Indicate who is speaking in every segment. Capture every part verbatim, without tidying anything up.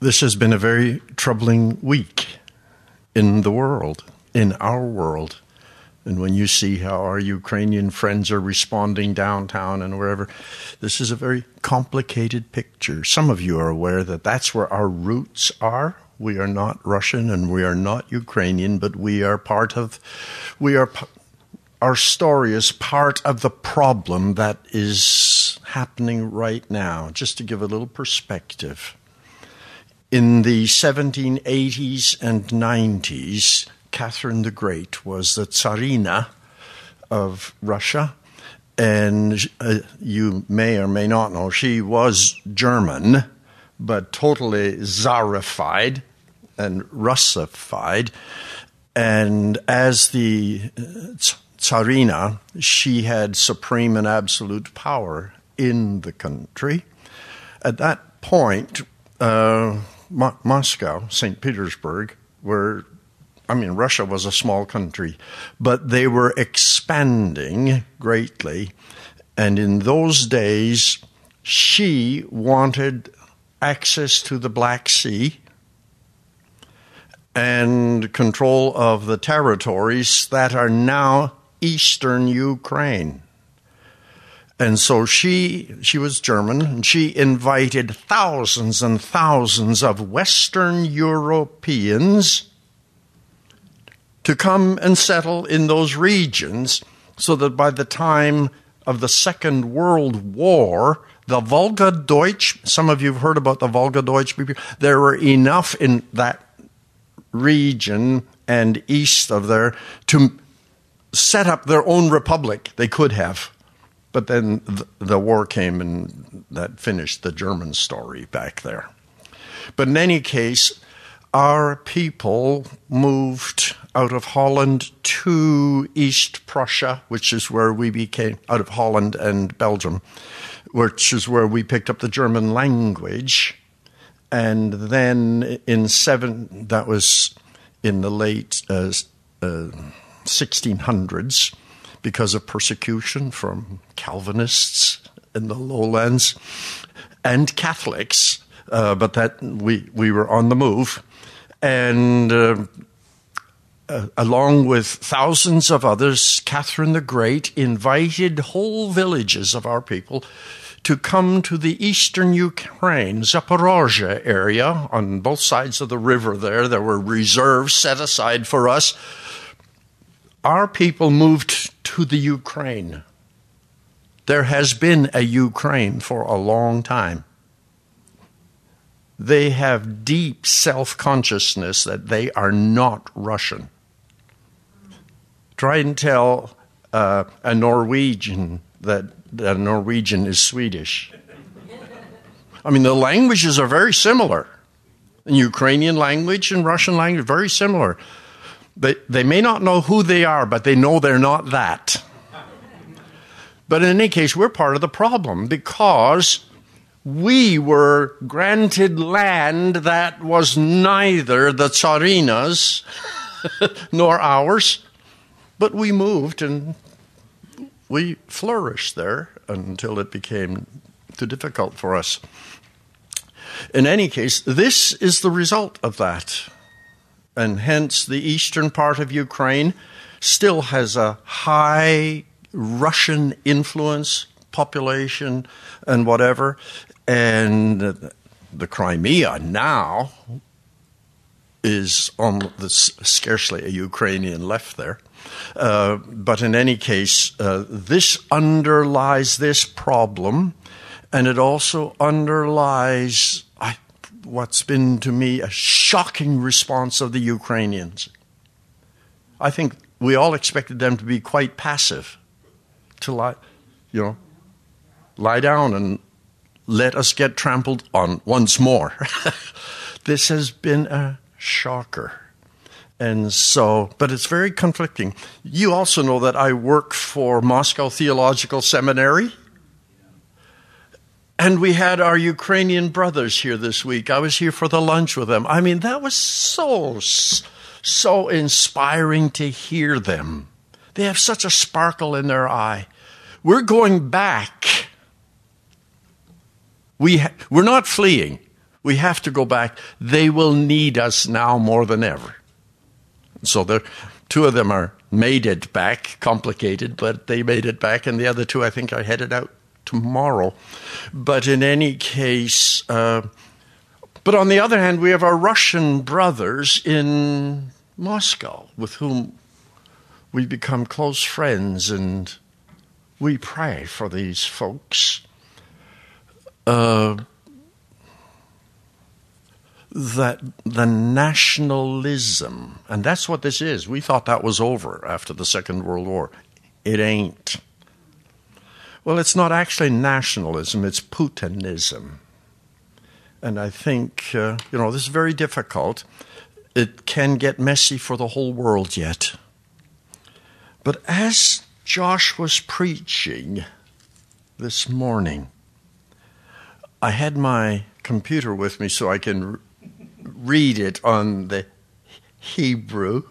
Speaker 1: This has been a very troubling week in the world, in our world. And when you see how our Ukrainian friends are responding downtown and wherever, this is a very complicated picture. Some of you are aware that that's where our roots are. We are not Russian and we are not Ukrainian, but we are part of, we are, our story is part of the problem that is happening right now. Just to give a little perspective. In the seventeen eighties and nineties, Catherine the Great was the Tsarina of Russia, and uh, you may or may not know, she was German, but totally Tsarified and Russified. And as the Tsarina, she had supreme and absolute power in the country. At that point, uh, Mo- Moscow, Saint Petersburg, were, I mean, Russia was a small country, but they were expanding greatly. And in those days, she wanted access to the Black Sea and control of the territories that are now eastern Ukraine. And so she she was German, and she invited thousands and thousands of Western Europeans to come and settle in those regions so that by the time of the Second World War, the Volga-Deutsch, some of you have heard about the Volga-Deutsch people, there were enough in that region and east of there to set up their own republic. They could have. But then the, the war came and that finished the German story back there. But in any case, our people moved out of Holland to East Prussia, which is where we became, out of Holland and Belgium, which is where we picked up the German language. And then in seven, that was in the late uh, uh, sixteen hundreds, because of persecution from Calvinists in the lowlands and Catholics, uh, but that we, we were on the move. And uh, uh, along with thousands of others, Catherine the Great invited whole villages of our people to come to the eastern Ukraine, Zaporozhye area, on both sides of the river there. There were reserves set aside for us. Our people moved to the Ukraine. There has been a Ukraine for a long time. They have deep self-consciousness that they are not Russian. Try and tell uh, a Norwegian that a Norwegian is Swedish. I mean, the languages are very similar. In Ukrainian language and Russian language, very similar. They, they may not know who they are, but they know they're not that. But in any case, we're part of the problem because we were granted land that was neither the Tsarina's nor ours, but we moved and we flourished there until it became too difficult for us. In any case, this is the result of that. And hence the eastern part of Ukraine still has a high Russian influence, population, and whatever. And the Crimea now is on the, scarcely a Ukrainian left there. Uh, but in any case, uh, this underlies this problem, and it also underlies I, what's been to me a shocking response of the Ukrainians. I think we all expected them to be quite passive, to lie, you know, lie down and let us get trampled on once more. This has been a shocker. And so, but it's very conflicting. You also know that I work for Moscow Theological Seminary. And we had our Ukrainian brothers here this week. I was here for the lunch with them. I mean, that was so, so inspiring to hear them. They have such a sparkle in their eye. We're going back. We ha- we're not fleeing. We have to go back. They will need us now more than ever. So the two of them are made it back, complicated, but they made it back, and the other two I think are headed out tomorrow. But in any case, uh, but on the other hand, we have our Russian brothers in Moscow with whom we become close friends, and we pray for these folks. Uh, that the nationalism, and that's what this is. We thought that was over after the Second World War. It ain't. Well, it's not actually nationalism, it's Putinism. And I think, uh, you know, this is very difficult. It can get messy for the whole world yet. But as Josh was preaching this morning, I had my computer with me so I can re- read it on the Hebrew.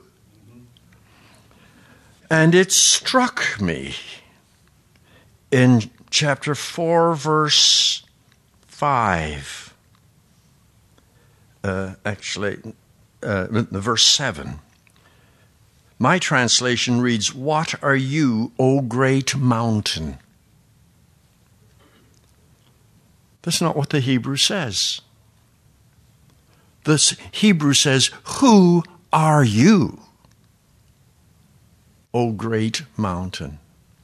Speaker 1: And it struck me in chapter four, verse five. Uh, actually, uh, verse seven. My translation reads, "What are you, O great mountain?" That's not what the Hebrew says. The Hebrew says, "Who are you, O great mountain?"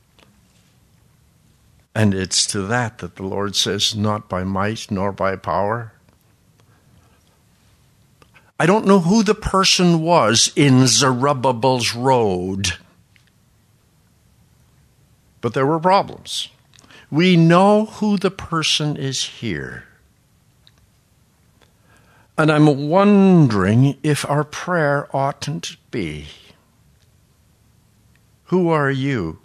Speaker 1: And it's to that that the Lord says, "Not by might nor by power." I don't know who the person was in Zerubbabel's road, but there were problems. We know who the person is here. And I'm wondering if our prayer oughtn't be, "Who are you,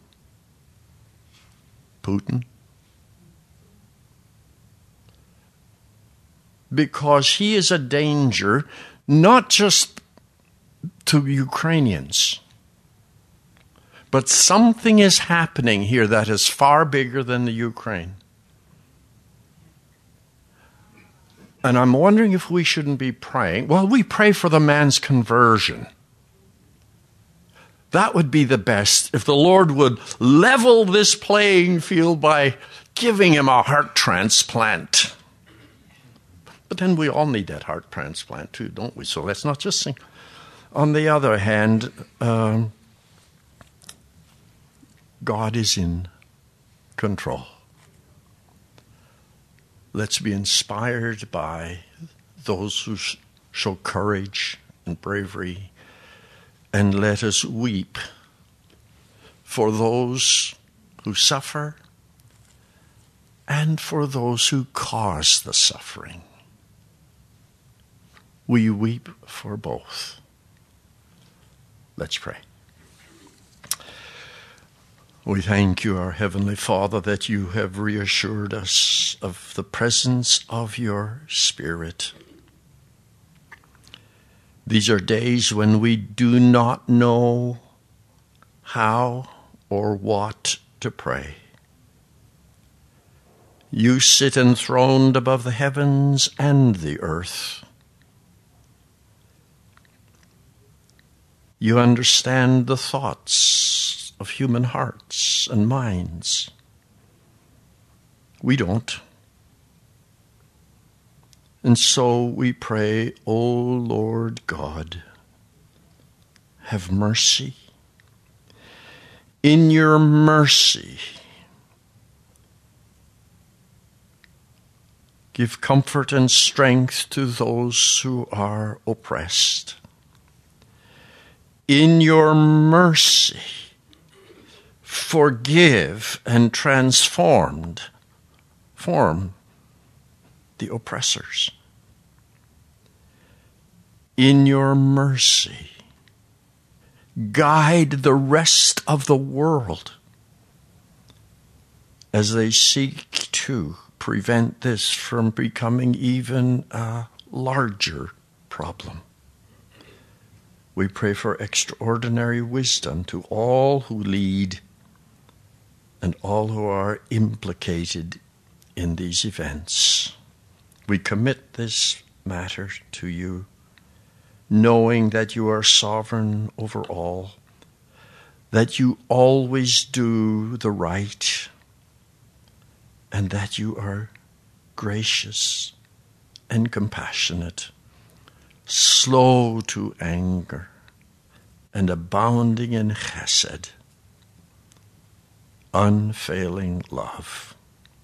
Speaker 1: Putin?" Because he is a danger not just to Ukrainians, but something is happening here that is far bigger than the Ukraine. And I'm wondering if we shouldn't be praying. Well, we pray for the man's conversion. That would be the best, if the Lord would level this playing field by giving him a heart transplant. But then we all need that heart transplant too, don't we? So let's not just sing. On the other hand, um, God is in control. Let's be inspired by those who sh- show courage and bravery, and let us weep for those who suffer and for those who cause the suffering. We weep for both. Let's pray. We thank you, our Heavenly Father, that you have reassured us of the presence of your Spirit. These are days when we do not know how or what to pray. You sit enthroned above the heavens and the earth. You understand the thoughts of human hearts and minds. We don't. And so we pray, O Lord God, have mercy. In your mercy, give comfort and strength to those who are oppressed. In your mercy, forgive and transformed, form the oppressors. In your mercy, guide the rest of the world as they seek to prevent this from becoming even a larger problem. We pray for extraordinary wisdom to all who lead and all who are implicated in these events. We commit this matter to you, knowing that you are sovereign over all, that you always do the right, and that you are gracious and compassionate, slow to anger, and abounding in chesed, unfailing love.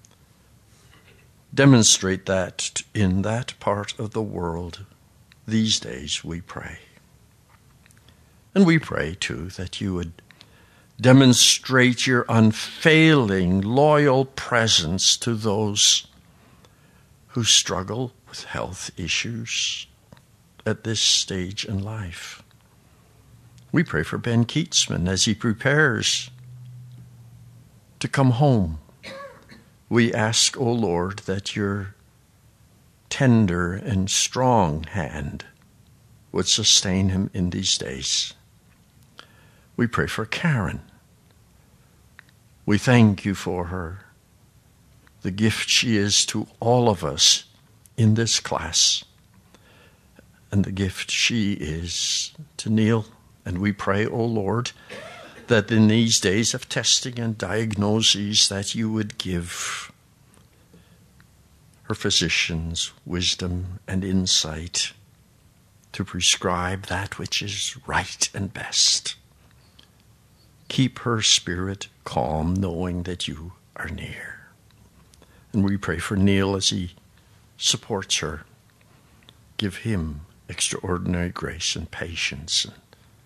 Speaker 1: Demonstrate that in that part of the world these days, we pray. And we pray, too, that you would demonstrate your unfailing, loyal presence to those who struggle with health issues at this stage in life. We pray for Ben Keatsman as he prepares to come home. We ask, O Lord, that your tender and strong hand would sustain him in these days. We pray for Karen. We thank you for her, the gift she is to all of us in this class, and the gift she is to Neil. And we pray, O Lord, that in these days of testing and diagnoses that you would give her physicians wisdom and insight to prescribe that which is right and best. Keep her spirit calm, knowing that you are near. And we pray for Neil as he supports her. Give him extraordinary grace and patience. And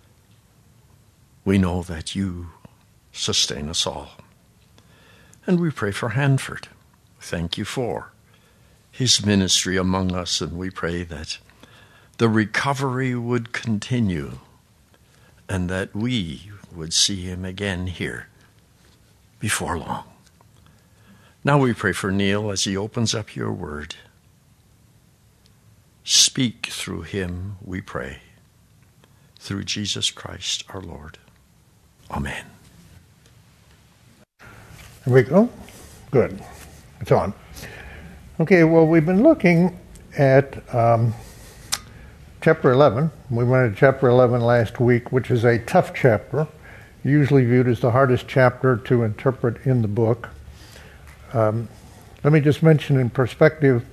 Speaker 1: we know that you sustain us all. And we pray for Hanford. Thank you for his ministry among us, and we pray that the recovery would continue and that we would see him again here before long. Now we pray for Neil as he opens up your word. Speak through him, we pray, through Jesus Christ our Lord. Amen.
Speaker 2: Here we go. Good. It's on. Okay, well, we've been looking at um, chapter eleven. We went to chapter eleven last week, which is a tough chapter, usually viewed as the hardest chapter to interpret in the book. Um, let me just mention in perspective,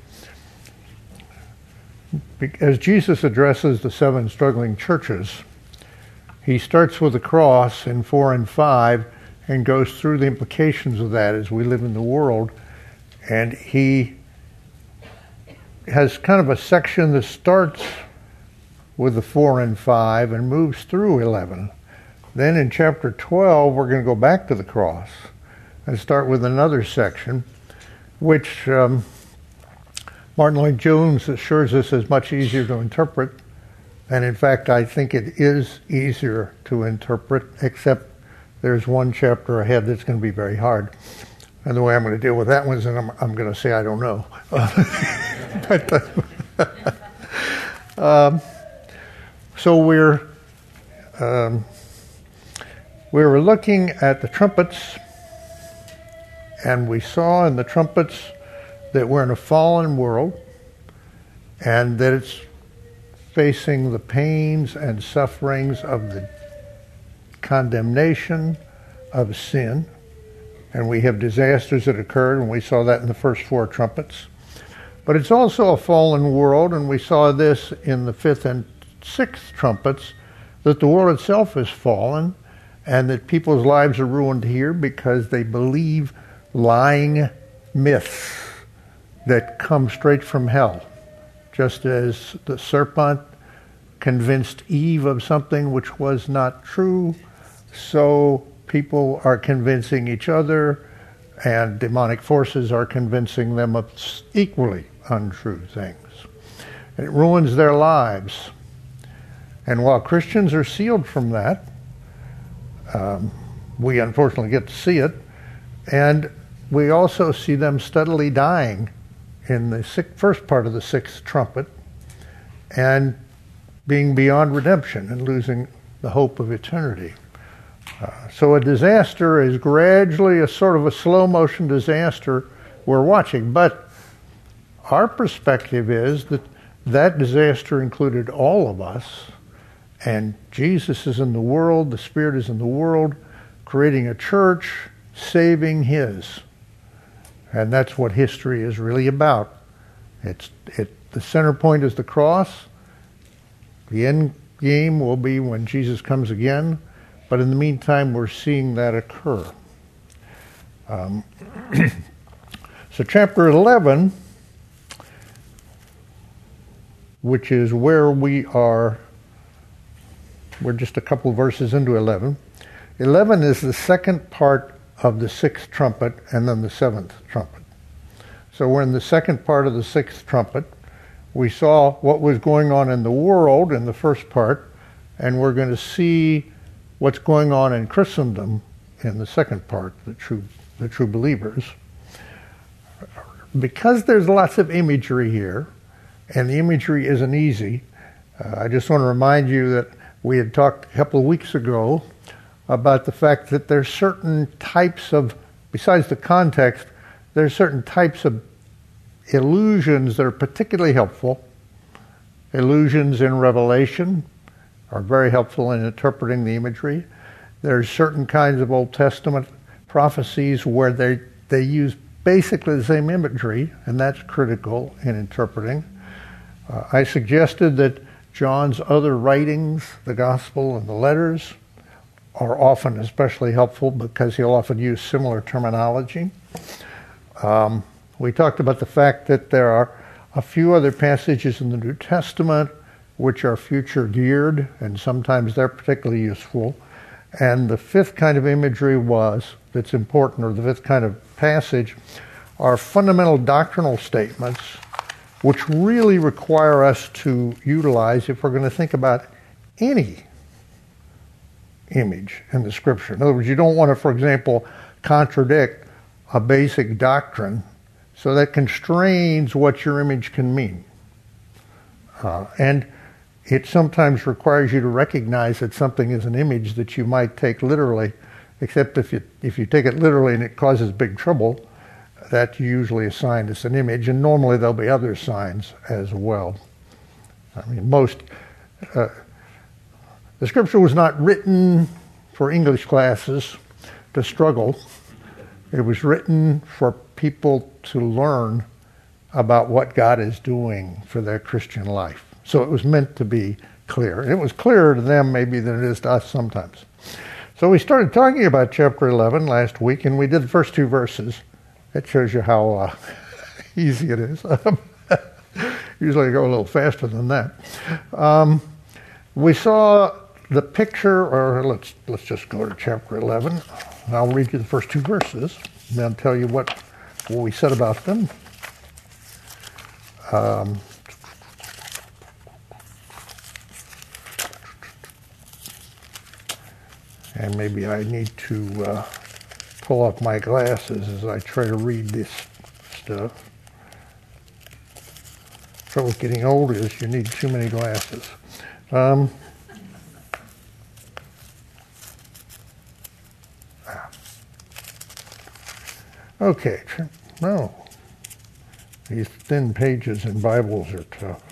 Speaker 2: as Jesus addresses the seven struggling churches, he starts with the cross in four and five and goes through the implications of that as we live in the world. And he has kind of a section that starts with the four and five and moves through eleven. Then in chapter twelve, we're going to go back to the cross and start with another section, which um, Martin Lloyd-Jones assures us is much easier to interpret. And in fact, I think it is easier to interpret, except there's one chapter ahead that's going to be very hard. And the way I'm going to deal with that one is I'm, I'm going to say I don't know. but, um, so we're um, we were looking at the trumpets, and we saw in the trumpets that we're in a fallen world, and that it's facing the pains and sufferings of the condemnation of sin. And we have disasters that occurred, and we saw that in the first four trumpets. But it's also a fallen world, and we saw this in the fifth and sixth trumpets, that the world itself is fallen, and that people's lives are ruined here because they believe lying myths that come straight from hell. Just as the serpent convinced Eve of something which was not true, so people are convincing each other, and demonic forces are convincing them of equally untrue things. And it ruins their lives. And while Christians are sealed from that, um, we unfortunately get to see it, and we also see them steadily dying in the sixth, first part of the sixth trumpet, and being beyond redemption and losing the hope of eternity. Uh, so a disaster is gradually a sort of a slow motion disaster we're watching. But Our perspective is that that disaster included all of us, and Jesus is in the world, the Spirit is in the world, creating a church, saving His. And that's what history is really about. It's it. The center point is the cross. The end game will be when Jesus comes again, but in the meantime, we're seeing that occur. Um, so chapter eleven, which is where we are, we're just a couple verses into eleven. eleven is the second part of the sixth trumpet and then the seventh trumpet. So we're in the second part of the sixth trumpet. We saw what was going on in the world in the first part, and we're going to see what's going on in Christendom in the second part, the true, the true believers. Because there's lots of imagery here, and the imagery isn't easy, uh, I just want to remind you that we had talked a couple of weeks ago about the fact that there's certain types of, besides the context, there's certain types of illusions that are particularly helpful. Illusions in Revelation are very helpful in interpreting the imagery. There's certain kinds of Old Testament prophecies where they they use basically the same imagery, and that's critical in interpreting. Uh, I suggested that John's other writings, the Gospel and the letters, are often especially helpful because he'll often use similar terminology. Um, we talked about the fact that there are a few other passages in the New Testament which are future geared, and sometimes they're particularly useful. And the fifth kind of imagery was, that's important, or the fifth kind of passage, are fundamental doctrinal statements which really require us to utilize if we're going to think about any image in the Scripture. In other words, you don't want to, for example, contradict a basic doctrine, so that constrains what your image can mean. Uh, and it sometimes requires you to recognize that something is an image that you might take literally, except if you if you take it literally and it causes big trouble, that's usually assigned as an image, and normally there'll be other signs as well. I mean, most, uh, the Scripture was not written for English classes to struggle. It was written for people to learn about what God is doing for their Christian life. So it was meant to be clear. And it was clearer to them maybe than it is to us sometimes. So we started talking about chapter eleven last week, and we did the first two verses. That shows you how uh, easy it is. Usually I go a little faster than that. Um, we saw the picture, or let's let's just go to chapter eleven. I'll read you the first two verses, and then tell you what, what we said about them. Um, and maybe I need to uh, pull off my glasses as I try to read this stuff. The trouble with getting old is you need too many glasses. Um, Okay, no. These thin pages in Bibles are tough.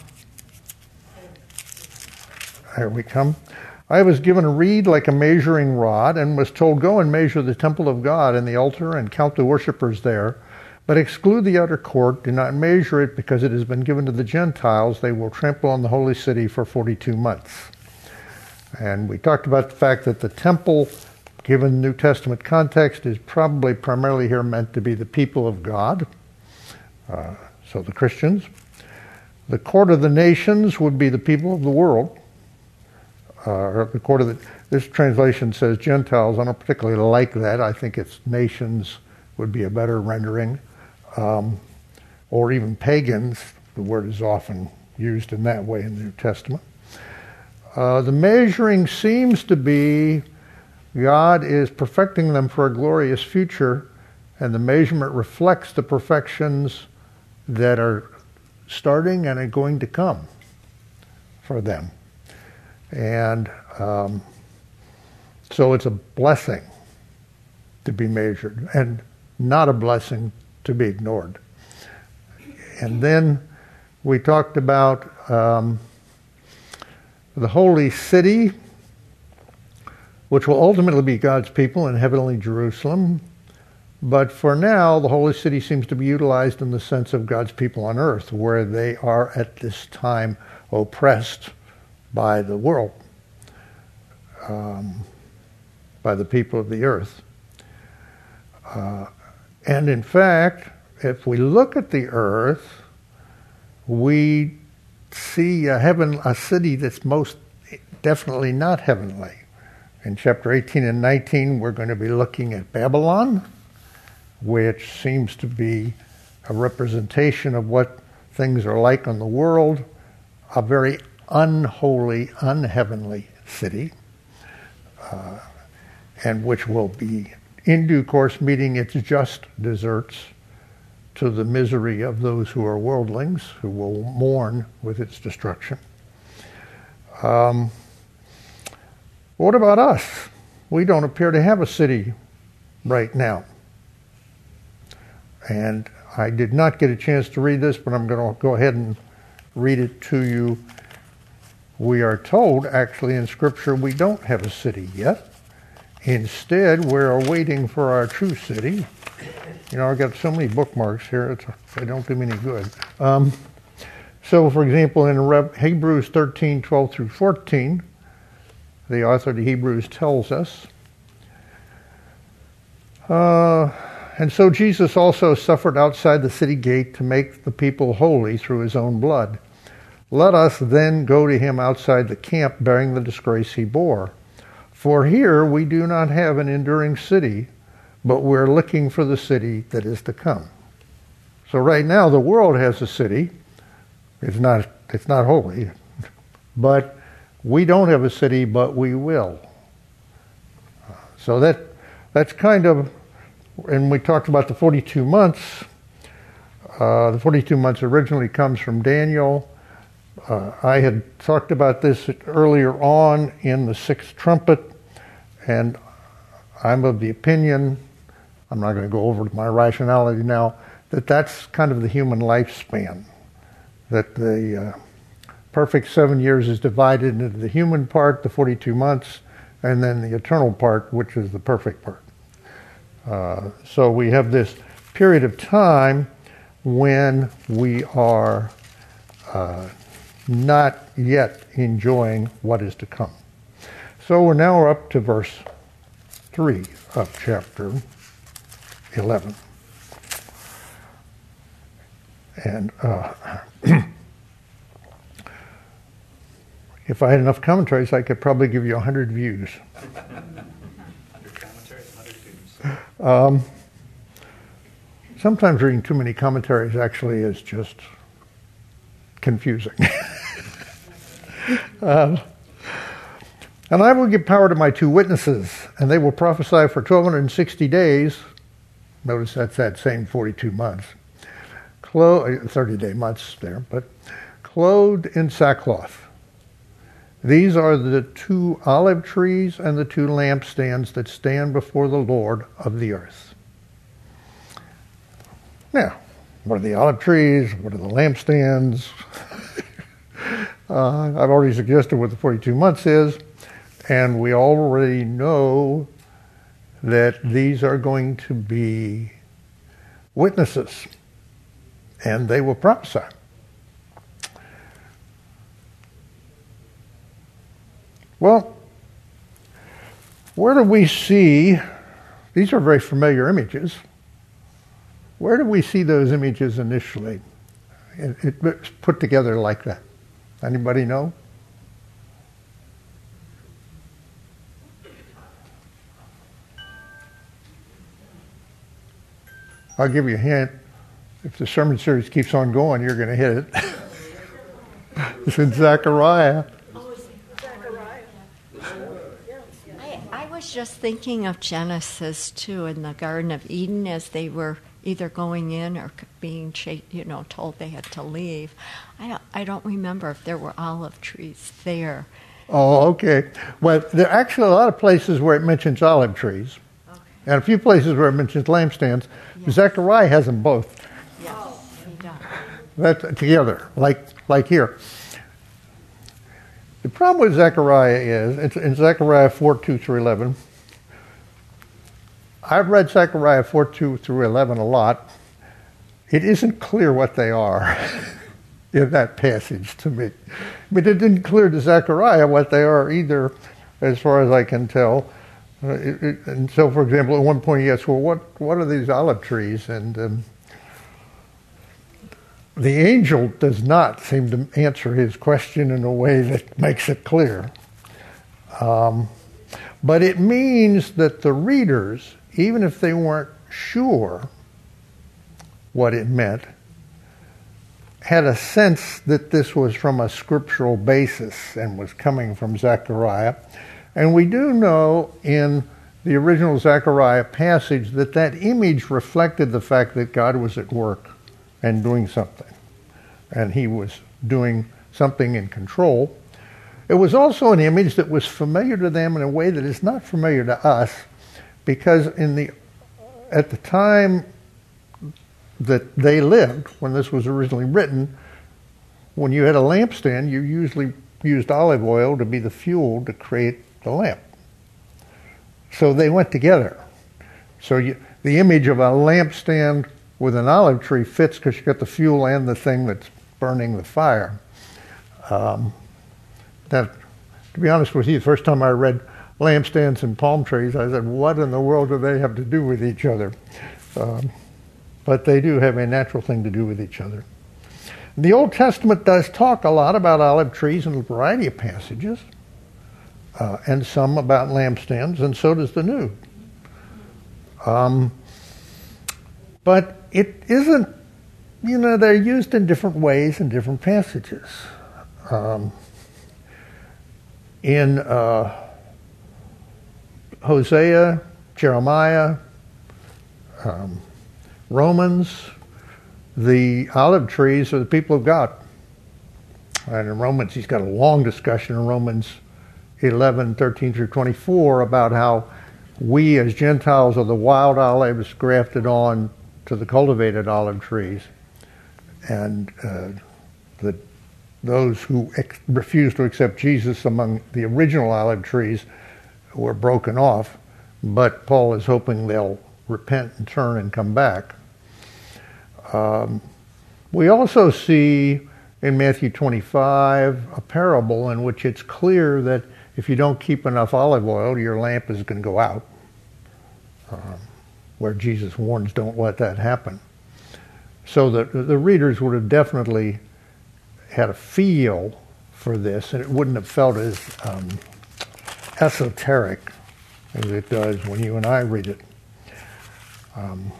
Speaker 2: Here we come. I was given a reed like a measuring rod and was told, go and measure the temple of God and the altar and count the worshipers there, but exclude the outer court. Do not measure it because it has been given to the Gentiles. They will trample on the holy city for forty-two months. And we talked about the fact that the temple, given New Testament context, is probably primarily here meant to be the people of God, uh, so the Christians. The court of the nations would be the people of the world. Uh, or the court of the, this translation says Gentiles. I don't particularly like that. I think it's nations would be a better rendering. Um, or even pagans. The word is often used in that way in the New Testament. Uh, the measuring seems to be God is perfecting them for a glorious future, and the measurement reflects the perfections that are starting and are going to come for them. And um, so it's a blessing to be measured and not a blessing to be ignored. and then we talked about um, the holy city, which will ultimately be God's people in heavenly Jerusalem. But for now, the holy city seems to be utilized in the sense of God's people on earth, where they are at this time oppressed by the world, um, by the people of the earth. Uh, and in fact, if we look at the earth, we see a heaven, a city that's most definitely not heavenly. In chapter eighteen and nineteen, we're going to be looking at Babylon, which seems to be a representation of what things are like in the world, a very unholy, unheavenly city, uh, and which will be, in due course, meeting its just deserts to the misery of those who are worldlings, who will mourn with its destruction. Um, what about us? We don't appear to have a city right now. And I did not get a chance to read this, but I'm going to go ahead and read it to you. We are told, actually, in Scripture, we don't have a city yet. Instead, we're waiting for our true city. You know, I've got so many bookmarks here, it's, they don't do me any good. Um, so, for example, in Re- Hebrews thirteen, twelve through fourteen, the author of the Hebrews tells us, uh, and so Jesus also suffered outside the city gate to make the people holy through his own blood. Let us then go to him outside the camp, bearing the disgrace he bore. For here we do not have an enduring city, but we're looking for the city that is to come. So right now the world has a city. It's not, it's not holy, but we don't have a city, but we will. So that that's kind of, and we talked about the forty-two months. Uh, the forty-two months originally comes from Daniel. Uh, I had talked about this earlier on in the sixth trumpet, and I'm of the opinion, I'm not going to go over my rationality now, that that's kind of the human lifespan. That the uh, perfect seven years is divided into the human part, the forty-two months, and then the eternal part, which is the perfect part. Uh, so we have this period of time when we are uh, not yet enjoying what is to come. So we're now up to verse three of chapter eleven. And uh, if I had enough commentaries, I could probably give you a hundred views. Um, sometimes reading too many commentaries actually is just confusing. um, and I will give power to my two witnesses, and they will prophesy for twelve sixty days. Notice that's that same forty-two months. Clo- thirty-day months there, but clothed in sackcloth. These are the two olive trees and the two lampstands that stand before the Lord of the earth. Now, what are the olive trees? What are the lampstands? uh, I've already suggested what the forty-two months is, and we already know that these are going to be witnesses, and they will prophesy. Well, where do we see, these are very familiar images, where do we see those images initially? It, it's put together like that. Anybody know? I'll give you a hint. If the sermon series keeps on going, you're going to hit it. It's in Zechariah.
Speaker 3: I was just thinking of Genesis too, in the Garden of Eden, as they were either going in or being, you know, told they had to leave. I don't, I don't remember if there were olive trees there.
Speaker 2: Oh, okay. Well, there are actually a lot of places where it mentions olive trees, okay, and a few places where it mentions lampstands. Yes. Zechariah has them both.
Speaker 3: Yes, he does.
Speaker 2: that together, like like here. The problem with Zechariah is, it's in Zechariah four, two through eleven. I've read Zechariah four, two through eleven a lot. It isn't clear what they are in that passage to me. But it didn't clear to Zechariah what they are either, as far as I can tell. Uh, it, it, and so, for example, at one point he asks, well, what, what are these olive trees? And um, the angel does not seem to answer his question in a way that makes it clear. Um, but it means that the readers, even if they weren't sure what it meant, had a sense that this was from a scriptural basis and was coming from Zechariah. And we do know in the original Zechariah passage that that image reflected the fact that God was at work and doing something. And he was doing something in control. It was also an image that was familiar to them in a way that is not familiar to us, because in the at the time that they lived, when this was originally written, when you had a lampstand, you usually used olive oil to be the fuel to create the lamp. So they went together. So you, the image of a lampstand with an olive tree fits because you got the fuel and the thing that's burning the fire. Um, that, to be honest with you, the first time I read lampstands and palm trees, I said, what in the world do they have to do with each other? Um, but they do have a natural thing to do with each other. The Old Testament does talk a lot about olive trees in a variety of passages, uh, and some about lampstands, and so does the New. Um, but it isn't, you know, they're used in different ways in different passages. Um, in uh, Hosea, Jeremiah, um, Romans, the olive trees are the people of God. And in Romans, he's got a long discussion in Romans eleven, thirteen through twenty-four about how we as Gentiles are the wild olives grafted on to the cultivated olive trees. And uh, the, those who ex- refused to accept Jesus among the original olive trees were broken off, but Paul is hoping they'll repent and turn and come back. Um, we also see in Matthew twenty-five a parable in which it's clear that if you don't keep enough olive oil, your lamp is going to go out, um, where Jesus warns, don't let that happen. So the, the readers would have definitely had a feel for this, and it wouldn't have felt as um, esoteric as it does when you and I read it. Um,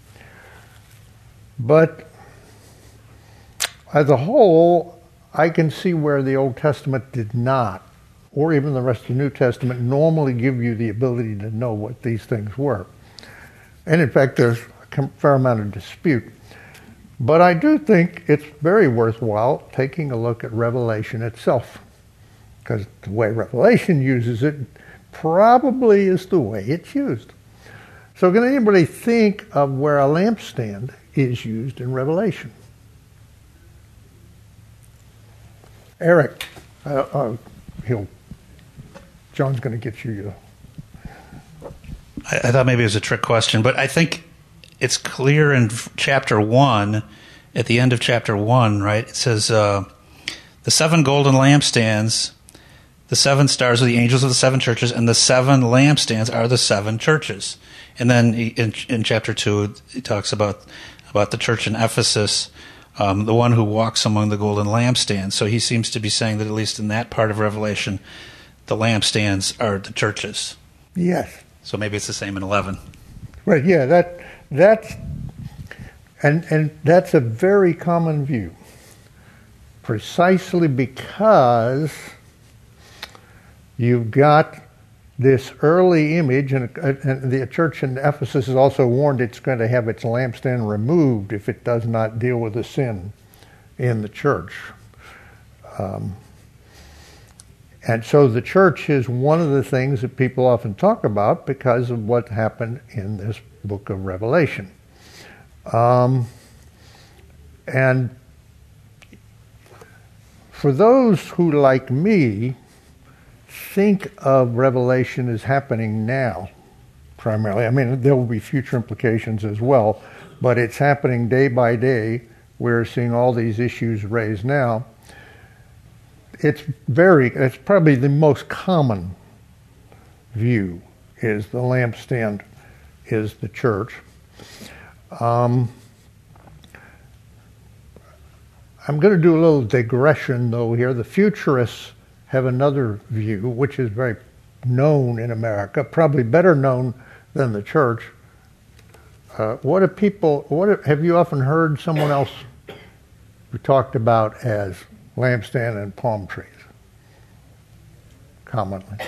Speaker 2: but as a whole, I can see where the Old Testament did not, or even the rest of the New Testament, normally give you the ability to know what these things were. And in fact, there's a fair amount of dispute. But I do think it's very worthwhile taking a look at Revelation itself, because the way Revelation uses it probably is the way it's used. So can anybody think of where a lampstand is used in Revelation? Eric, uh, uh, he'll, John's going to get you your...
Speaker 4: I, I thought maybe it was a trick question, but I think it's clear in chapter one, at the end of chapter one, right? It says, uh, the seven golden lampstands, the seven stars are the angels of the seven churches, and the seven lampstands are the seven churches. And then he, in, in chapter two, he talks about about the church in Ephesus, um, the one who walks among the golden lampstands. So he seems to be saying that at least in that part of Revelation, the lampstands are the churches.
Speaker 2: Yes.
Speaker 4: So maybe it's the same in eleven.
Speaker 2: Right, yeah, that that's and and that's a very common view. Precisely because you've got this early image, and, and the church in Ephesus is also warned it's going to have its lampstand removed if it does not deal with the sin in the church. Um, and so the church is one of the things that people often talk about because of what happened in this book of Revelation. Um, and For those who, like me, think of Revelation as happening now, primarily. I mean, there will be future implications as well, but it's happening day by day. We're seeing all these issues raised now. It's very, it's probably the most common view is the lampstand is the church. Um, I'm going to do a little digression, though, here. The futurists have another view, which is very known in America, probably better known than the church. Uh, what do people, what have, have you often heard someone else talked about as lampstand and palm trees? Commonly.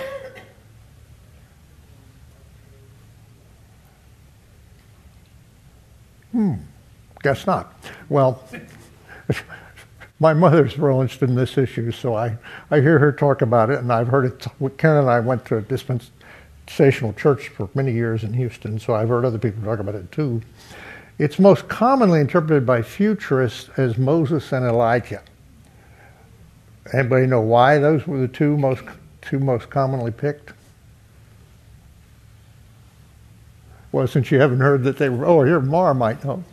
Speaker 2: Hmm, guess not. Well, my mother's real interested in this issue, so I, I hear her talk about it, and I've heard it. Ken and I went to a dispensational church for many years in Houston, so I've heard other people talk about it too. It's most commonly interpreted by futurists as Moses and Elijah. Anybody know why those were the two most two most commonly picked? Well, since you haven't heard that they were, oh, here, Mara might know.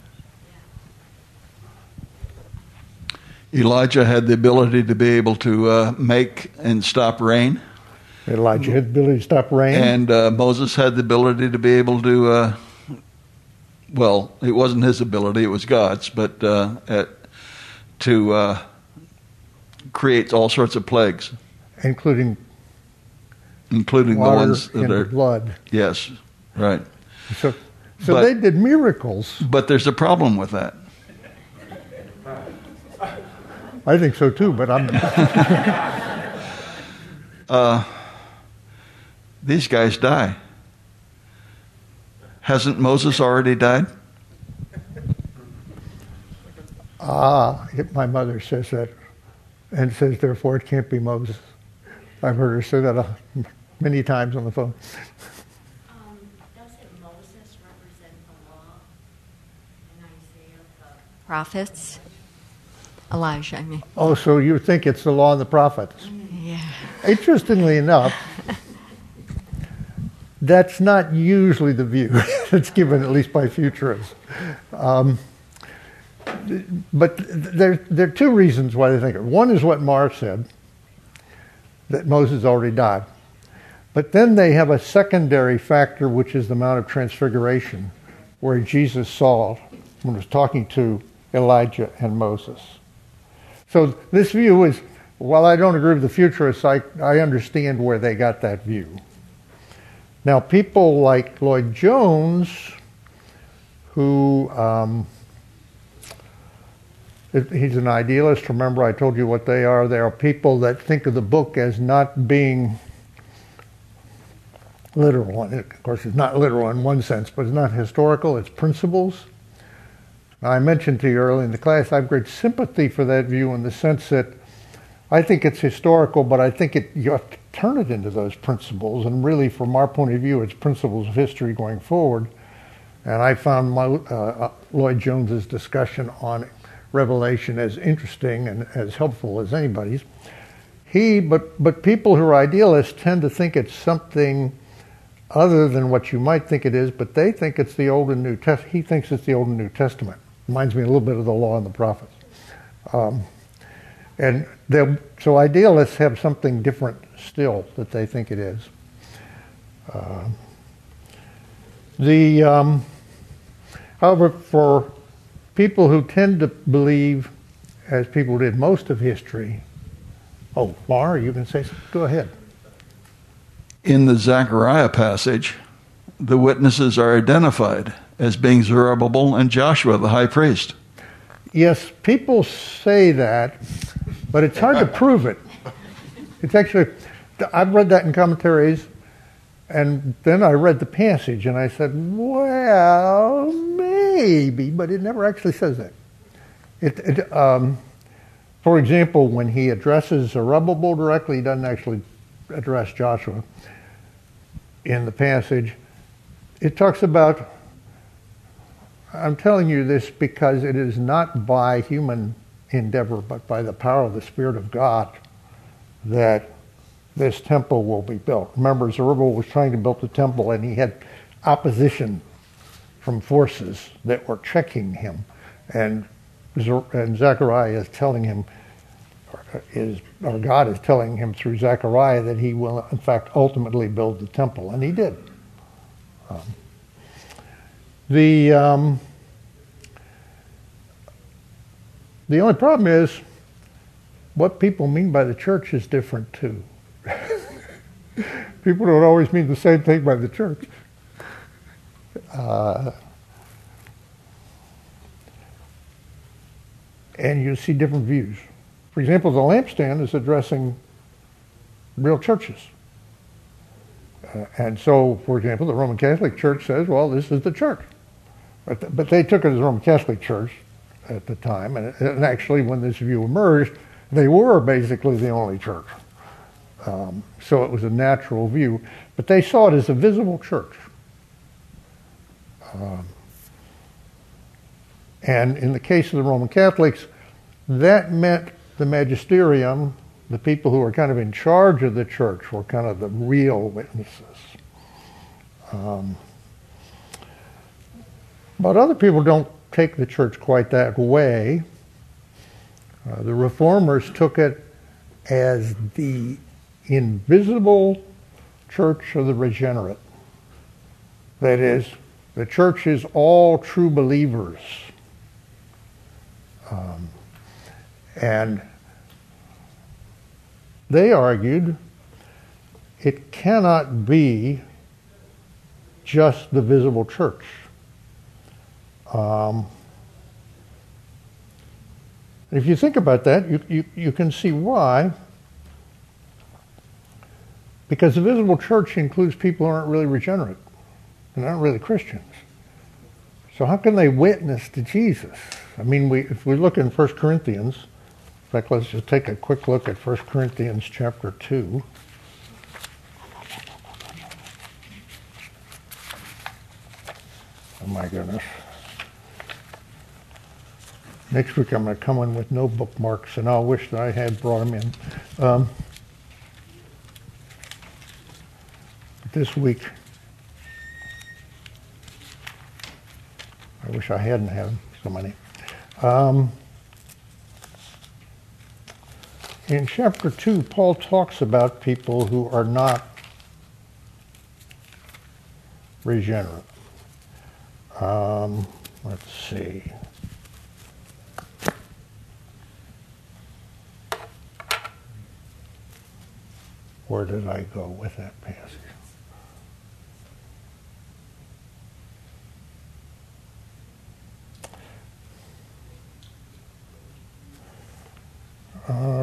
Speaker 5: Elijah had the ability to be able to uh, make and stop rain.
Speaker 2: Elijah had the ability to stop rain.
Speaker 5: And uh, Moses had the ability to be able to, uh, well, it wasn't his ability, it was God's, but uh, at, to uh, create all sorts of plagues.
Speaker 2: Including
Speaker 5: Including the
Speaker 2: water
Speaker 5: ones that
Speaker 2: and
Speaker 5: are...
Speaker 2: blood.
Speaker 5: Yes, right.
Speaker 2: So, so
Speaker 5: But-
Speaker 2: they did miracles.
Speaker 5: But there's a problem with that.
Speaker 2: I think so too, but I'm...
Speaker 5: uh, these guys die. Hasn't Moses already died?
Speaker 2: Ah, my mother says that, and says, therefore, it can't be Moses. I've heard her say that uh, many times on the phone.
Speaker 3: Um, doesn't Moses represent the law in Isaiah, the prophets? Elijah, I mean.
Speaker 2: Oh, so you think it's the law and the prophets?
Speaker 3: Yeah.
Speaker 2: Interestingly enough, that's not usually the view that's given, at least by futurists. Um, but there, there are two reasons why they think it. One is what Marv said, that Moses already died. But then they have a secondary factor, which is the Mount of Transfiguration, where Jesus saw when he was talking to Elijah and Moses. So this view is, while I don't agree with the futurists, I, I understand where they got that view. Now, people like Lloyd Jones, who, um, he's an idealist. Remember, I told you what they are. They are people that think of the book as not being literal. And of course, it's not literal in one sense, but it's not historical. It's principles. Now, I mentioned to you early in the class, I have great sympathy for that view in the sense that I think it's historical, but I think it, you have to turn it into those principles. And really, from our point of view, it's principles of history going forward. And I found my, uh, Lloyd Jones's discussion on Revelation as interesting and as helpful as anybody's. He, but but people who are idealists tend to think it's something other than what you might think it is, but they think it's the Old and New Testament. He thinks it's the Old and New Testament. Reminds me a little bit of the Law and the Prophets. Um, and so idealists have something different still that they think it is. Uh, the um, however, for people who tend to believe, as people did most of history, oh, Laura, you can say something. Go ahead.
Speaker 5: In the Zechariah passage, the witnesses are identified as being Zerubbabel and Joshua, the high priest.
Speaker 2: Yes, people say that, but it's hard to prove it. It's actually, I've read that in commentaries, and then I read the passage, and I said, well, maybe, but it never actually says that. It, it, um, for example, when he addresses Zerubbabel directly, he doesn't actually address Joshua in the passage. It talks about, I'm telling you this because it is not by human endeavor, but by the power of the Spirit of God, that this temple will be built. Remember, Zerubbabel was trying to build the temple, and he had opposition from forces that were checking him. And, and Zechariah is telling him, is, or God is telling him through Zechariah that he will, in fact, ultimately build the temple. And he did. Um, the, um, the only problem is what people mean by the church is different too. People don't always mean the same thing by the church. Uh, and you see different views. For example, the lampstand is addressing real churches. Uh, and so, for example, the Roman Catholic Church says, well, this is the church. But, th- but they took it as the Roman Catholic Church at the time. And, and actually, when this view emerged, they were basically the only church. Um, so it was a natural view. But they saw it as a visible church. Um, and in the case of the Roman Catholics, that meant the magisterium, the people who were kind of in charge of the church, were kind of the real witnesses. Um, but other people don't take the church quite that way. Uh, the Reformers took it as the invisible church of the regenerate. That is, the church is all true believers. Um, and they argued it cannot be just the visible church. Um, if you think about that, you, you, you can see why. Because the visible church includes people who aren't really regenerate and aren't really Christians. So how can they witness to Jesus? I mean, we, if we look in First Corinthians, in fact, let's just take a quick look at First Corinthians chapter two. Oh my goodness. Next week I'm going to come in with no bookmarks, and I'll wish that I had brought them in. Um, this week, I wish I hadn't had so many. Um, in chapter two, Paul talks about people who are not regenerate. Um, let's see. Where did I go with that passage? Uh,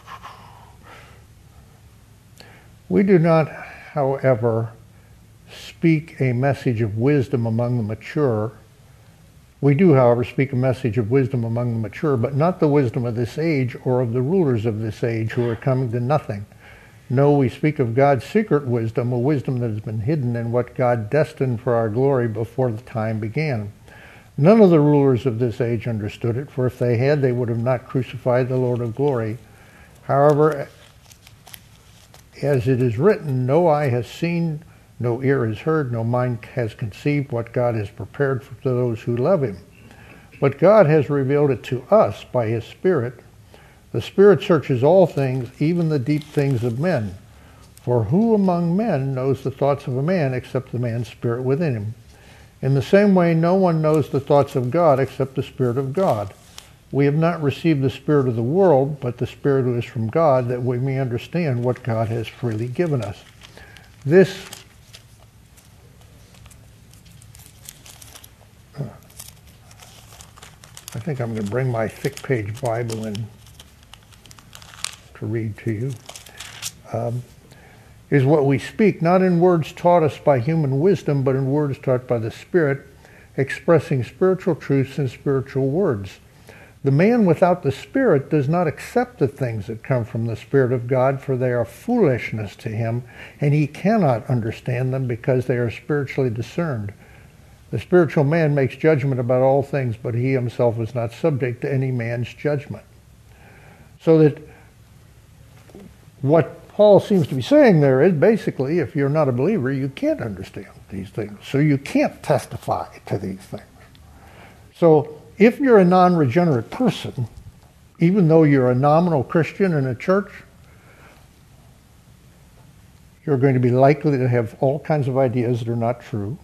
Speaker 2: we do not, however, speak a message of wisdom among the mature. We do, however, speak a message of wisdom among the mature, but not the wisdom of this age or of the rulers of this age who are coming to nothing. No, we speak of God's secret wisdom, a wisdom that has been hidden in what God destined for our glory before the time began. None of the rulers of this age understood it, for if they had, they would have not crucified the Lord of glory. However, as it is written, no eye has seen, no ear has heard, no mind has conceived what God has prepared for those who love him. But God has revealed it to us by his Spirit. The Spirit searches all things, even the deep things of men. For who among men knows the thoughts of a man except the man's spirit within him? In the same way, no one knows the thoughts of God except the Spirit of God. We have not received the spirit of the world, but the Spirit who is from God, that we may understand what God has freely given us. This uh, I think I'm going to bring my thick-page Bible in to read to you, um, is what we speak, not in words taught us by human wisdom, but in words taught by the Spirit, expressing spiritual truths in spiritual words. The man without the Spirit does not accept the things that come from the Spirit of God, for they are foolishness to him, and he cannot understand them because they are spiritually discerned. The spiritual man makes judgment about all things, but he himself is not subject to any man's judgment. So that what Paul seems to be saying there is basically, if you're not a believer, you can't understand these things. So you can't testify to these things. So if you're a non-regenerate person, even though you're a nominal Christian in a church, you're going to be likely to have all kinds of ideas that are not true.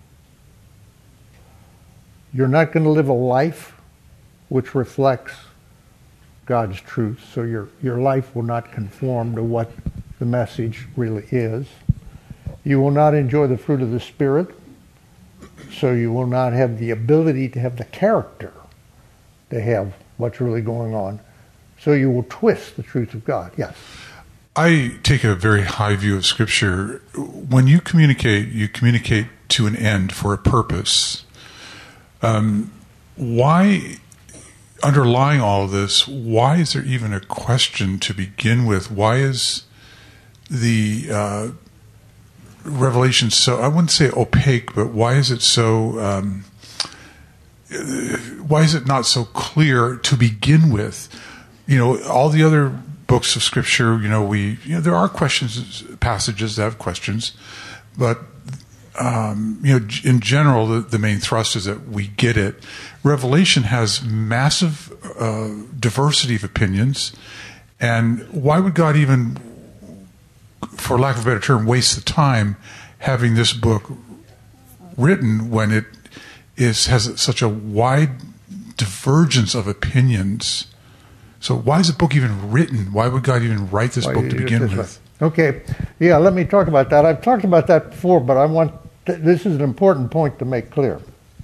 Speaker 2: You're not going to live a life which reflects God's truth, so your, your life will not conform to what the message really is. You will not enjoy the fruit of the Spirit, so you will not have the ability to have the character to have what's really going on. So you will twist the truth of God. Yes?
Speaker 6: I take a very high view of Scripture. When you communicate, you communicate to an end for a purpose. Um, why, underlying all of this, why is there even a question to begin with? Why is the uh, Revelation so, I wouldn't say opaque, but why is it so, um, why is it not so clear to begin with? You know, all the other books of Scripture, you know, we, you know, there are questions, passages that have questions, but, um, you know, in general, the, the main thrust is that we get it. Revelation has massive uh, diversity of opinions, and why would God even, for lack of a better term, waste the time having this book written when it is has such a wide divergence of opinions? So why is the book even written? Why would God even write this
Speaker 2: Why
Speaker 6: book to begin with?
Speaker 2: Way. Okay, yeah, let me talk about that. I've talked about that before, but I want th- this is an important point to make clear.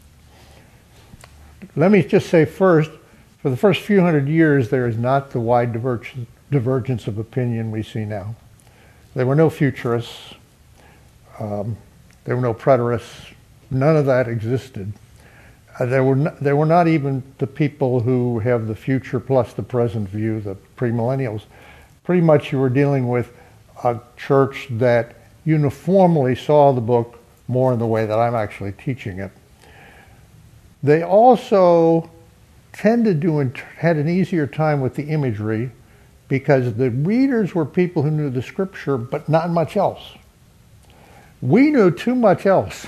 Speaker 2: Let me just say first, for the first few hundred years, there is not the wide divergence, divergence of opinion we see now. There were no futurists. Um, there were no preterists. None of that existed. Uh, there were not, there were not even the people who have the future plus the present view, the premillennials. Pretty much you were dealing with a church that uniformly saw the book more in the way that I'm actually teaching it. They also tended to int- had an easier time with the imagery because the readers were people who knew the Scripture, but not much else. We knew too much else.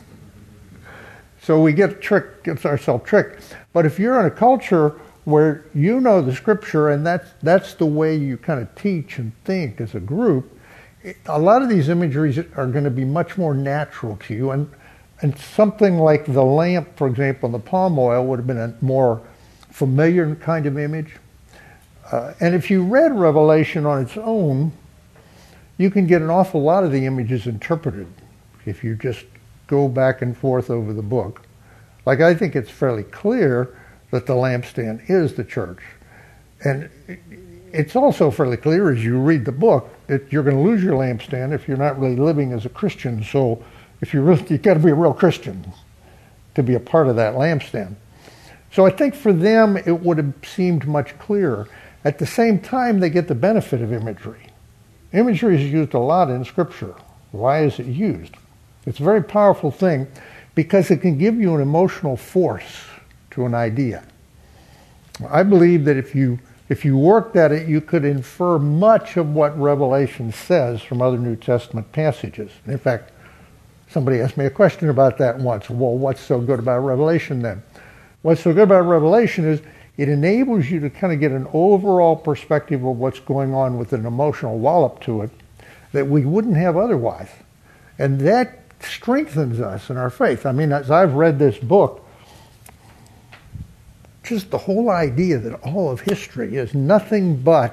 Speaker 2: So we get tricked, get ourselves tricked. But if you're in a culture where you know the Scripture and that's that's the way you kind of teach and think as a group, it, a lot of these imageries are going to be much more natural to you. And and something like the lamp, for example, and the palm oil would have been a more familiar kind of image. Uh, and if you read Revelation on its own, you can get an awful lot of the images interpreted if you just go back and forth over the book. Like, I think it's fairly clear that the lampstand is the church. And it's also fairly clear as you read the book that you're going to lose your lampstand if you're not really living as a Christian. So if you really, you've got to be a real Christian to be a part of that lampstand. So I think for them it would have seemed much clearer. At the same time, they get the benefit of imagery. Imagery is used a lot in Scripture. Why is it used? It's a very powerful thing because it can give you an emotional force to an idea. I believe that if you if you worked at it, you could infer much of what Revelation says from other New Testament passages. In fact, somebody asked me a question about that once. Well, what's so good about Revelation then? What's so good about Revelation is it enables you to kind of get an overall perspective of what's going on with an emotional wallop to it that we wouldn't have otherwise. And that strengthens us in our faith. I mean, as I've read this book, just the whole idea that all of history is nothing but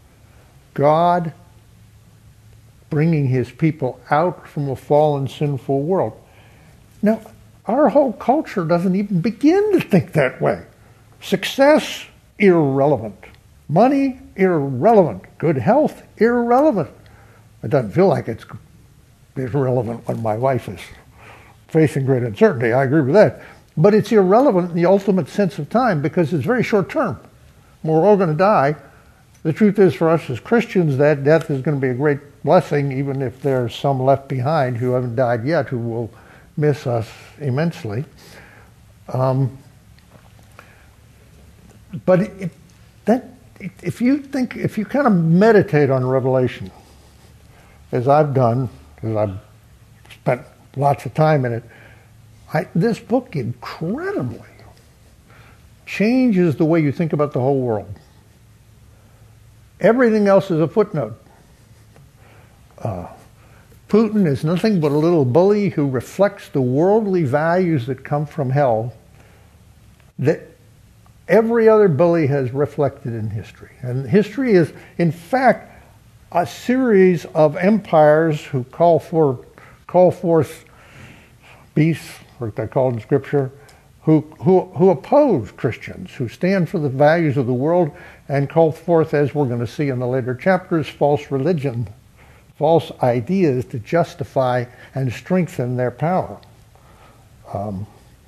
Speaker 2: God bringing his people out from a fallen, sinful world. Now, our whole culture doesn't even begin to think that way. Success, irrelevant. Money, irrelevant. Good health, irrelevant. It doesn't feel like it's irrelevant when my wife is facing great uncertainty. I agree with that. But it's irrelevant in the ultimate sense of time because it's very short term. We're all going to die. The truth is, for us as Christians, that death is going to be a great blessing, even if there's some left behind who haven't died yet who will miss us immensely. Um, but it, that if you think, if you kind of meditate on Revelation, as I've done, because I've spent lots of time in it, I, this book incredibly changes the way you think about the whole world. Everything else is a footnote. Uh, Putin is nothing but a little bully who reflects the worldly values that come from hell that every other bully has reflected in history. And history is, in fact, a series of empires who call for call forth beasts, like they're called in Scripture, who, who, who oppose Christians, who stand for the values of the world and call forth, as we're going to see in the later chapters, false religion, false ideas to justify and strengthen their power. Um,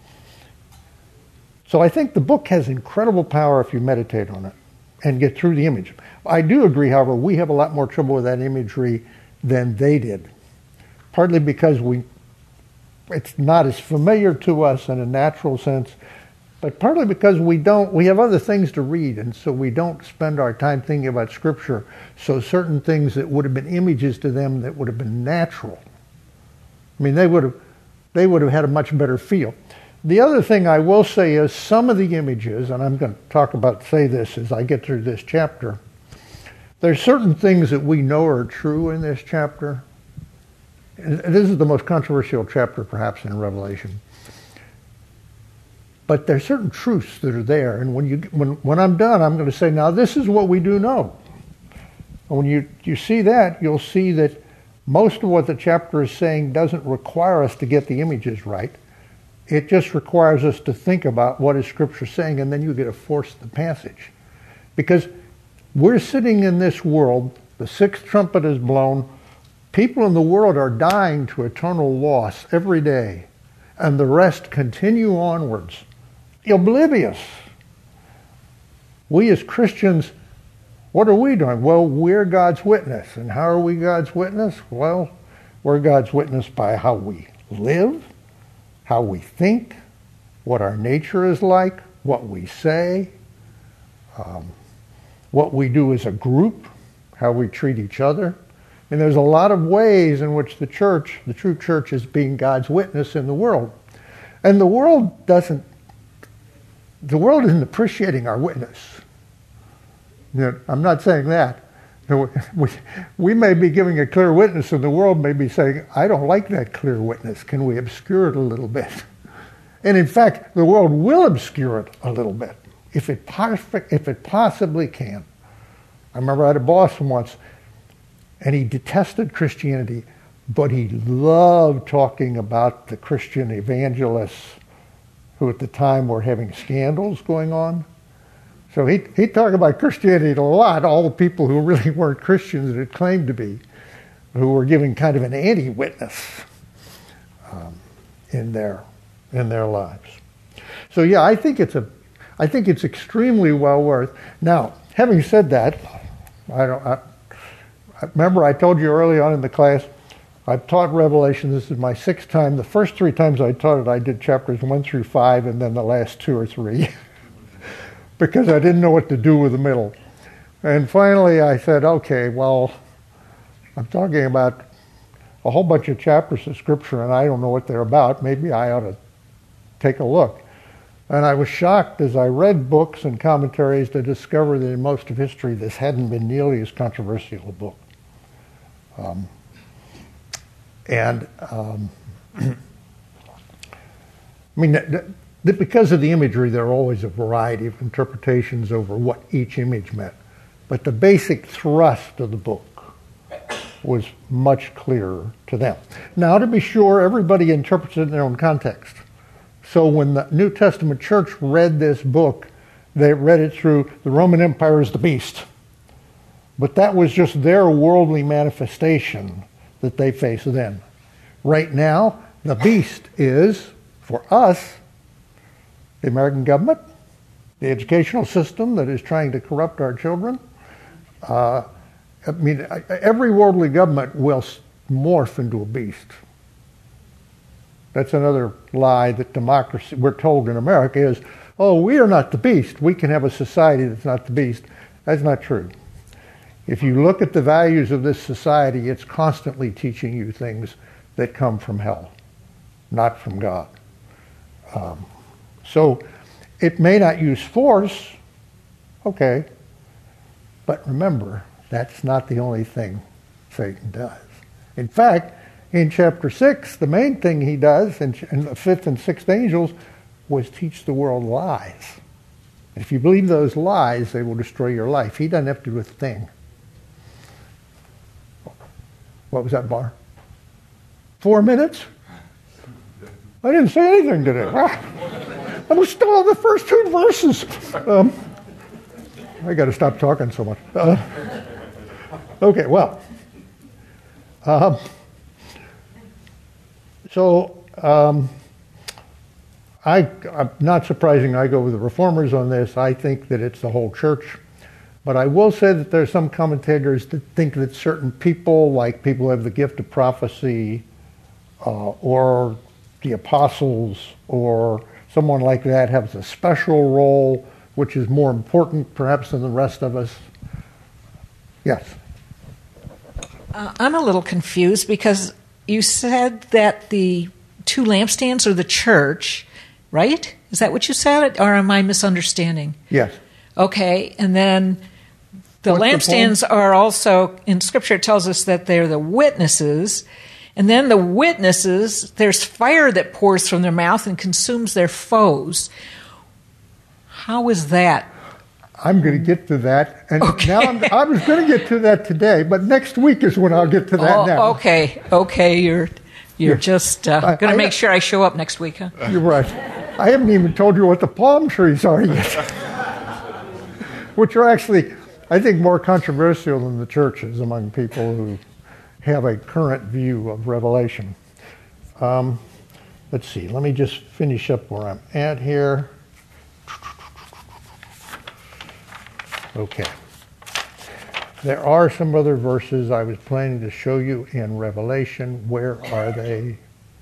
Speaker 2: so I think the book has incredible power if you meditate on it and get through the image. I do agree, however, we have a lot more trouble with that imagery than they did, partly because we it's not as familiar to us in a natural sense, but partly because we don't, we have other things to read, and so we don't spend our time thinking about Scripture. So certain things that would have been images to them that would have been natural, I mean, they would have, they would have had a much better feel. The other thing I will say is some of the images, and I'm going to talk about, say this as I get through this chapter, there's certain things that we know are true in this chapter. This is the most controversial chapter perhaps in Revelation. But there's certain truths that are there, and when you when when I'm done, I'm going to say, now this is what we do know. And when you, you see that, you'll see that most of what the chapter is saying doesn't require us to get the images right. It just requires us to think about what is Scripture saying, and then you get to force the passage. Because we're sitting in this world, the sixth trumpet is blown, people in the world are dying to eternal loss every day, and the rest continue onwards, oblivious. We as Christians, what are we doing? Well, we're God's witness. And how are we God's witness? Well, we're God's witness by how we live, how we think, what our nature is like, what we say, um, what we do as a group, how we treat each other. And there's a lot of ways in which the church, the true church, is being God's witness in the world. And the world doesn't, the world isn't appreciating our witness. You know, I'm not saying that. You know, we, we may be giving a clear witness, and the world may be saying, I don't like that clear witness. Can we obscure it a little bit? And in fact, the world will obscure it a little bit, if it, if it possibly can. I remember I had a boss once, and he detested Christianity, but he loved talking about the Christian evangelists who at the time were having scandals going on. So he, he'd talk about Christianity a lot, all the people who really weren't Christians that it claimed to be, who were giving kind of an anti-witness um, in their in their lives. So yeah, I think it's a, I think it's extremely well worth. Now, having said that, I don't. I, Remember, I told you early on in the class, I've taught Revelation. This is my sixth time. The first three times I taught it, I did chapters one through five, and then the last two or three, because I didn't know what to do with the middle. And finally, I said, okay, well, I'm talking about a whole bunch of chapters of Scripture, and I don't know what they're about. Maybe I ought to take a look. And I was shocked as I read books and commentaries to discover that in most of history, this hadn't been nearly as controversial a book. Um, and um, I mean, th- th- because of the imagery, there are always a variety of interpretations over what each image meant. But the basic thrust of the book was much clearer to them. Now, to be sure, everybody interprets it in their own context. So when the New Testament church read this book, they read it through the Roman Empire as the beast. But that was just their worldly manifestation that they faced then. Right now, the beast is, for us, the American government, the educational system that is trying to corrupt our children. Uh, I mean, every worldly government will morph into a beast. That's another lie that democracy, we're told in America, is, oh, we are not the beast. We can have a society that's not the beast. That's not true. If you look at the values of this society, it's constantly teaching you things that come from hell, not from God. Um, so it may not use force, okay, but remember, that's not the only thing Satan does. In fact, in chapter six, the main thing he does in, in the fifth and sixth angels was teach the world lies. If you believe those lies, they will destroy your life. He doesn't have to do a thing. What was that, Bar? Four minutes? I didn't say anything today. I was still on the first two verses. Um, I got to stop talking so much. Uh, okay, well. Um, so, um, I, I'm not surprising I go with the reformers on this. I think that it's the whole church. But I will say that there are some commentators that think that certain people, like people who have the gift of prophecy, uh, or the apostles, or someone like that, has a special role which is more important perhaps than the rest of us. Yes?
Speaker 7: Uh, I'm a little confused because you said that the two lampstands are the church, right? Is that what you said, or am I misunderstanding?
Speaker 2: Yes.
Speaker 7: Okay, and then the
Speaker 2: What's
Speaker 7: lampstands
Speaker 2: the
Speaker 7: are also, in Scripture it tells us that they're the witnesses, and then the witnesses, there's fire that pours from their mouth and consumes their foes. How is that?
Speaker 2: I'm going to get to that. And
Speaker 7: Okay.
Speaker 2: now I'm, I was going to get to that today, but next week is when I'll get to that
Speaker 7: Oh,
Speaker 2: now.
Speaker 7: okay, okay, you're you're
Speaker 2: Yeah.
Speaker 7: just uh,
Speaker 2: I-
Speaker 7: going
Speaker 2: I-
Speaker 7: to make sure I show up next week, huh?
Speaker 2: You're right. I haven't even told you what the palm trees are yet, which are actually, I think, more controversial than the churches among people who have a current view of Revelation. Um, let's see. Let me just finish up where I'm at here. Okay. There are some other verses I was planning to show you in Revelation. Where are they?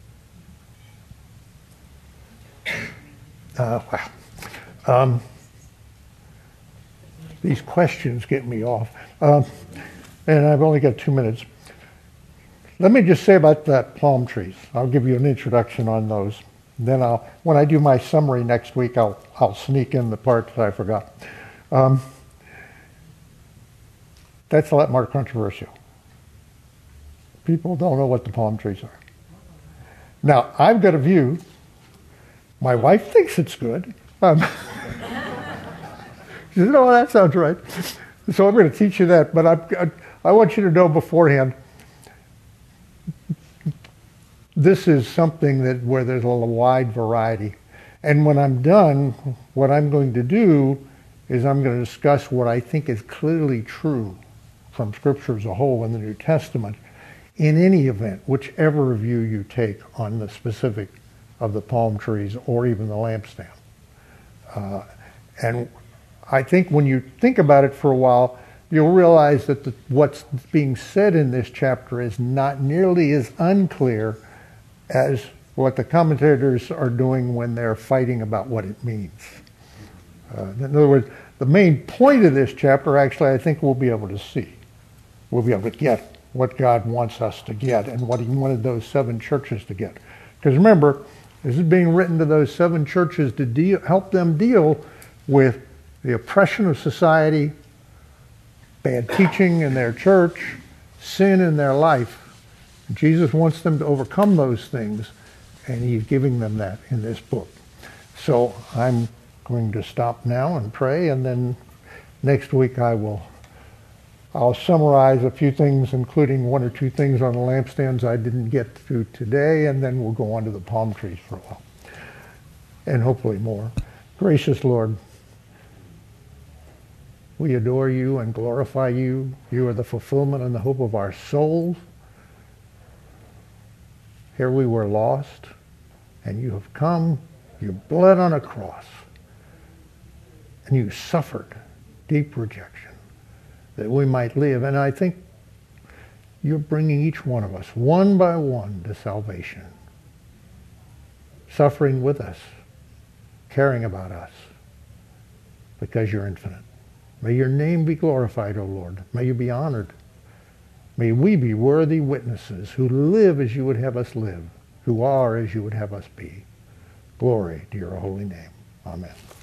Speaker 2: Uh, wow. Um, these questions get me off. Um, and I've only got two minutes. Let me just say about that palm trees. I'll give you an introduction on those. Then I'll, when I do my summary next week, I'll, I'll sneak in the part that I forgot. Um, that's a lot more controversial. People don't know what the palm trees are. Now, I've got a view. My wife thinks it's good. Um, she says, "Oh, that sounds right." So I'm going to teach you that. But I, I, I want you to know beforehand, this is something that where there's a wide variety. And when I'm done, what I'm going to do is I'm going to discuss what I think is clearly true from Scripture as a whole in the New Testament, in any event, whichever view you take on the specific of the palm trees or even the lampstand. Uh, and I think when you think about it for a while, you'll realize that the, what's being said in this chapter is not nearly as unclear as what the commentators are doing when they're fighting about what it means. Uh, in other words, the main point of this chapter, actually, I think we'll be able to see. We'll be able to get what God wants us to get and what he wanted those seven churches to get. Because remember, this is being written to those seven churches to deal, help them deal with the oppression of society, bad teaching in their church, sin in their life. Jesus wants them to overcome those things, and he's giving them that in this book. So I'm going to stop now and pray, and then next week I will I'll summarize a few things, including one or two things on the lampstands I didn't get to today, and then we'll go on to the palm trees for a while, and hopefully more. Gracious Lord, we adore you and glorify you. You are the fulfillment and the hope of our souls. Here we were lost, and you have come, you bled on a cross, and you suffered deep rejection that we might live. And I think you're bringing each one of us, one by one, to salvation, suffering with us, caring about us, because you're infinite. May your name be glorified, O Lord. May you be honored. May we be worthy witnesses who live as you would have us live, who are as you would have us be. Glory to your holy name. Amen.